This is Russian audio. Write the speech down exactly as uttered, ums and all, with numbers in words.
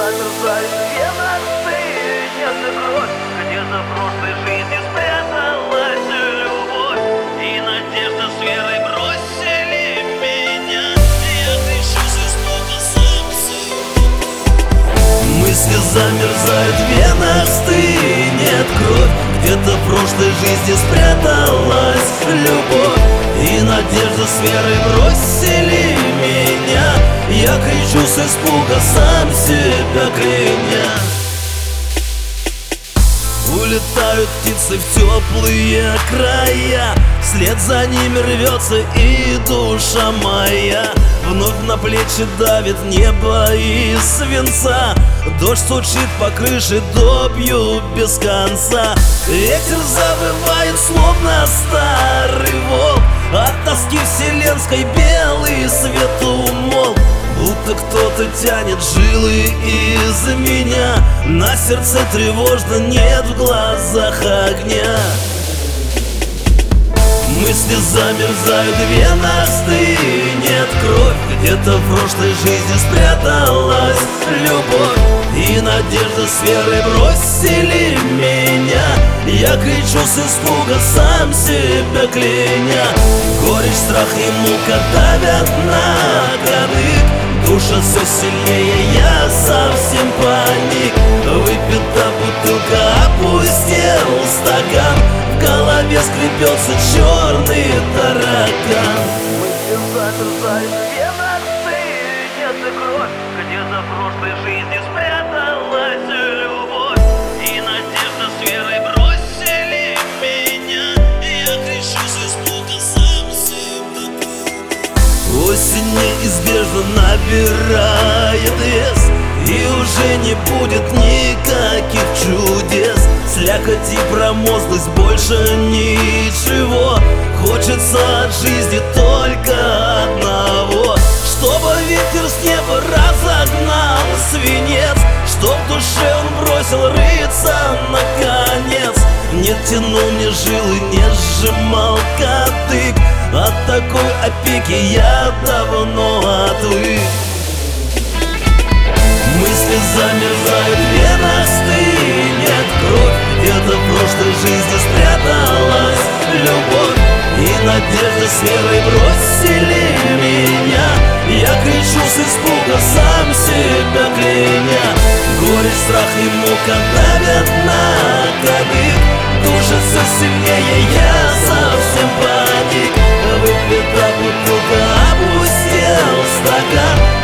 замерзает вена, стынет и кровь. Где-то в прошлой жизни спряталась любовь, и надежда с верой бросили меня. Я кричу с испуга сам себе. Мысли замерзают в венах, стынет кровь. Где-то в прошлой жизни спряталась любовь, и надежда с верой бросили меня. Я кричу с испуга, сам себя кляня. Улетают птицы в теплые края, вслед за ними рвется и душа моя. Вновь на плечи давит небо из свинца, дождь стучит по крыше добью без конца. Ветер завывает, словно старый волк, от тоски вселенской белый свет умолк. Будто кто-то тянет жилы из меня, на сердце тревожно, нет в глазах огня. Мысли замерзают в венах, стынет кровь. Где-то в прошлой жизни спряталась любовь, и надежда с верой бросили меня. Я кричу с испуга, сам себя кляня. Горечь, страх и мука давят на кадык, душа все сильнее, я совсем паник. Выпита бутылка, опустел стакан, в голове скребется черный таракан. Мысли замерзают в венах, стынет и кровь. Где-то в прошлой жизни спряталась любовь, и надежда с верой бросили меня. Я кричу с испуга, сам себя кляня. Осень неизбежно набирает вес, и уже не будет никаких чудес. Слякоть и промозглость, больше ничего. Хочется от жизни только одного: чтобы ветер с неба разогнал свинец, чтоб в душе он бросил рыться наконец. Не тянул мне жилы, не сжимал кадык, от такой опеки я давно отвык. Мысли замерзают в венах, стынет кровь. Где-то в прошлой жизни спряталась любовь, и надежда с верой бросили меня. Я кричу с испуга, сам себя кляня. Горечь, страх и мука давят на кадык, душа все сильнее, я совсем паник. Выпита бутылка, опустел стакан,